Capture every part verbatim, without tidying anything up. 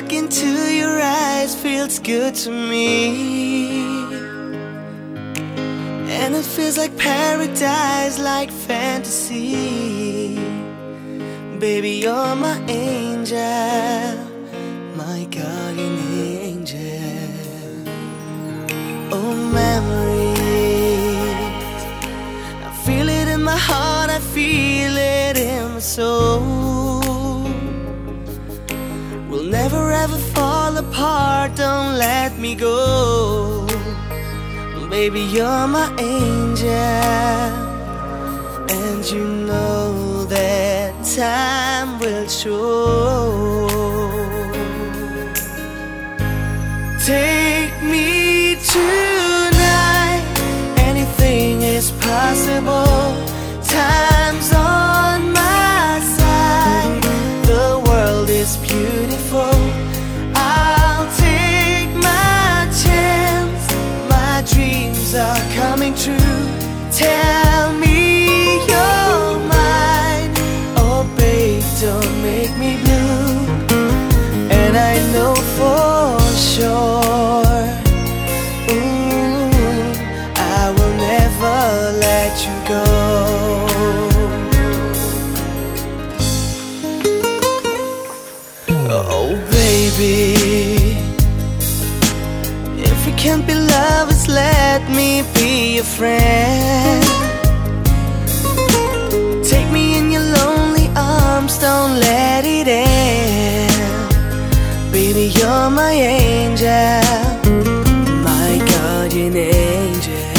look into your eyes feels good to me, and it feels like paradise, like fantasy. Baby, you're my angel, my guardian angel. Oh, memories, I feel it in my heart, I feel it in my soul. We'll never ever fall apart, don't let me go. Baby, you're my angel, and you know that time will show. Take me tonight, anything is possible. Time's on my side, the world is beautiful. I'll take my chance, my dreams are coming true. Tell me you're mine, oh babe, don't make me blue. And I know for sure, ooh, I will never let you go. Oh baby, if we can't be lovers, let me be your friend. Take me in your lonely arms, don't let it end. Baby, you're my angel, my guardian angel.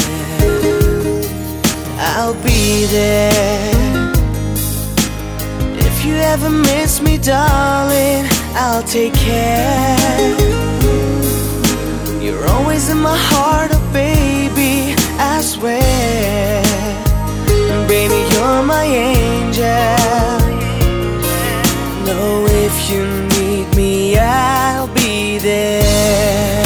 I'll be there. If you ever miss me, darling, I'll take care. You're always in my heart, oh baby, I swear. Baby, you're my angel. Know if you need me, I'll be there.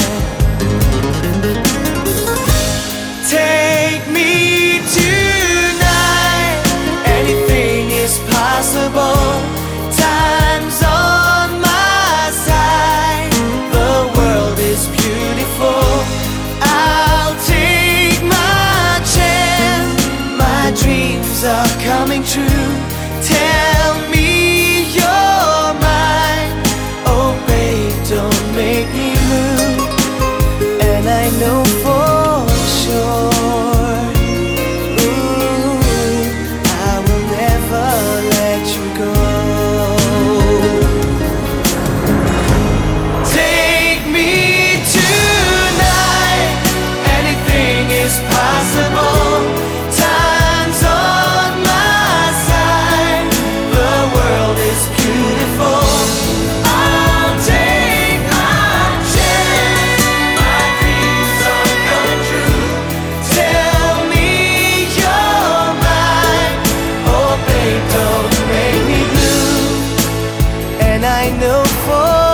Take me tonight, anything is possible. Time's on my side, the world is beautiful. I'll take my chance, my dreams are coming true. Tell me you're mine, oh babe, don't make me move. And I know for sure, ooh, I will never let you go. Take me tonight, anything is possible. Time's on my side, the world is beautiful. I'll take my chance, my dreams are coming true. Tell me you're mine, oh babe, don't make me blue. And I know for